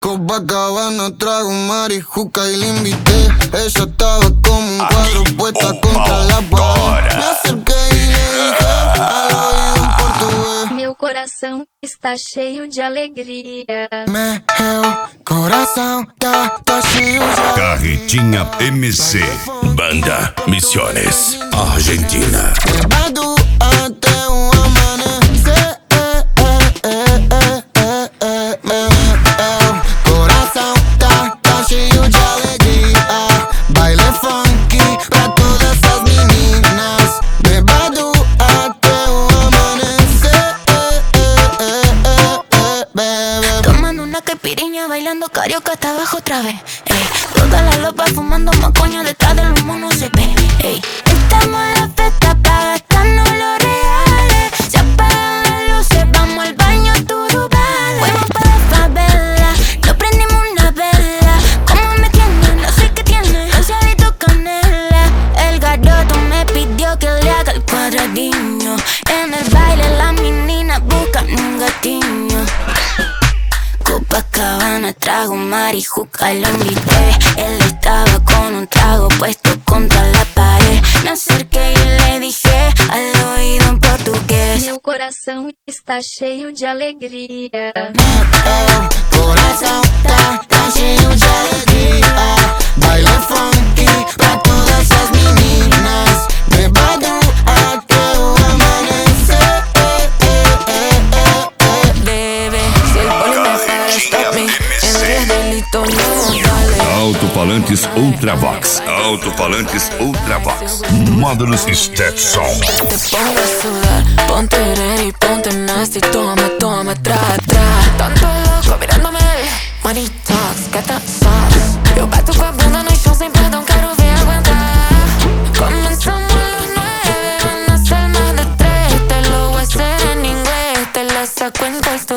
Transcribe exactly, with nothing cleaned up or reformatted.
Copacabana, trago marijuca y la invité. Ella estaba como un cuadro puesta contra la pared. Me acerqué y le dije al oído en portugués: meu coração está cheio de alegria. Meu coração tá, tá cheio de Carretinha M C, Banda Misiones, Argentina. Levado até o amanhecer. Meu coração tá, tá cheio de alegria. Baile funky pra todas as meninas. Levado até o amanhecer. Tomando una caipirinha, bailando carioca hasta abajo otra vez. Ey, toda la lopa fumando macoña, detrás del humo no se ve. Ey, estamos en la fiesta pa' gastarnos los reales. Se apagan las luces, vamos al baño turubales. Fuimos pa' la favela, nos prendimos una vela. ¿Cómo me tiene? No sé qué tiene, rociadito canela. El garoto me pidió que le haga el cuadradinho. En el baile las meninas buscan un gatiño. Copacabana, trago marijuca, lo invité. Él estaba con un trago puesto contra la pared. Me acerqué y le dije al oído en portugués: Meu coração está cheio de alegria. Meu coração tá, tá cheio de alegria. Baile funky pra todas as meninas. Levado até o amanhecer. Bebé, si el poli me jala, stop me. En tres delito no vale. Alto-falantes Ultravox, Alto-falantes Ultravox, Módulos Stetson. Te pongo a sudar, ponte ready, ponte nasty. Toma, toma, tra, tra. Tanto loco mirándome, money talks, gata sauce. Yo bato com a bunda no chão sem perdão, quero ver aguentar. Comenzamos a las nueve, van a ser más de tres. Te lo voy a hacer en inglés, te la saco en costo.